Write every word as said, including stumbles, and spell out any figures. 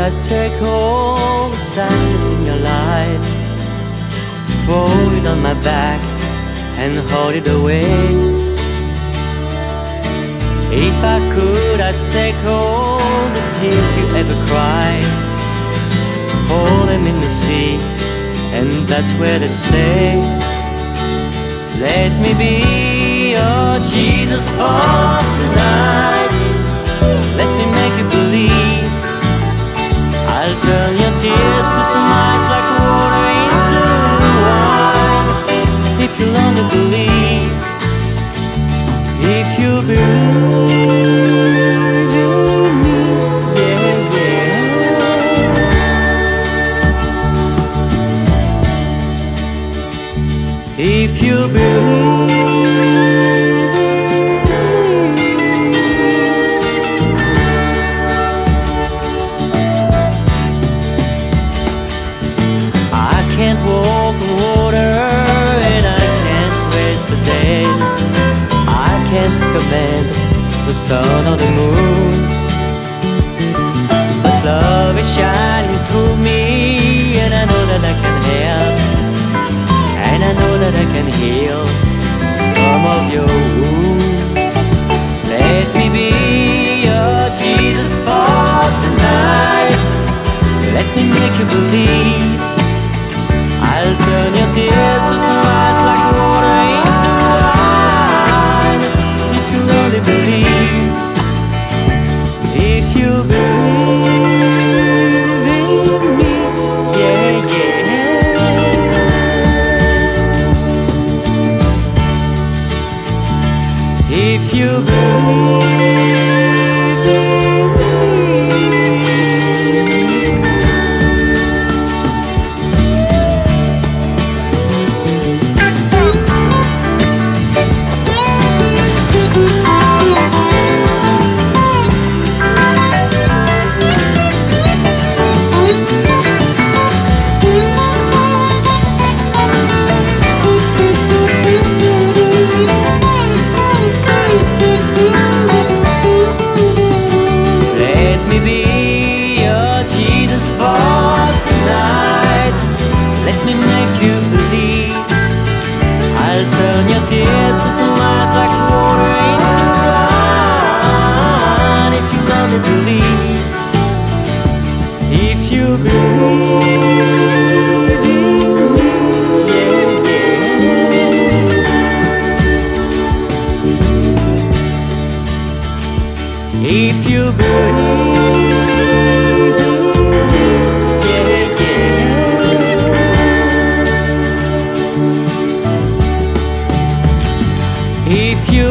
I take all the sadness in your life, throw it on my back and hold it away. If I could, I'd take all the tears you ever cried, pour them in the sea, and that's where they'd stay. Let me be your Jesus for tonight. Let me make you believe. I'll turn your tears to smiles like water into wine. If you'll only believe, if you believe in me, yeah, yeah. If you believe. I can't walk on water and I can't raise the dead. I can't command the sun or the moon, but love is shining through me, and I know that I can help, and I know that I can heal some of your wounds. Let me be your Jesus for tonight. Let me make you believe. I'll turn your tears to smiles like water into wine. If you only believe, if you believe in me, yeah, yeah. If you believe in me. Let me make you believe. I'll turn your tears to smiles like water into wine. If you only believe, if you believe in me, yeah, yeah. If you believe. If you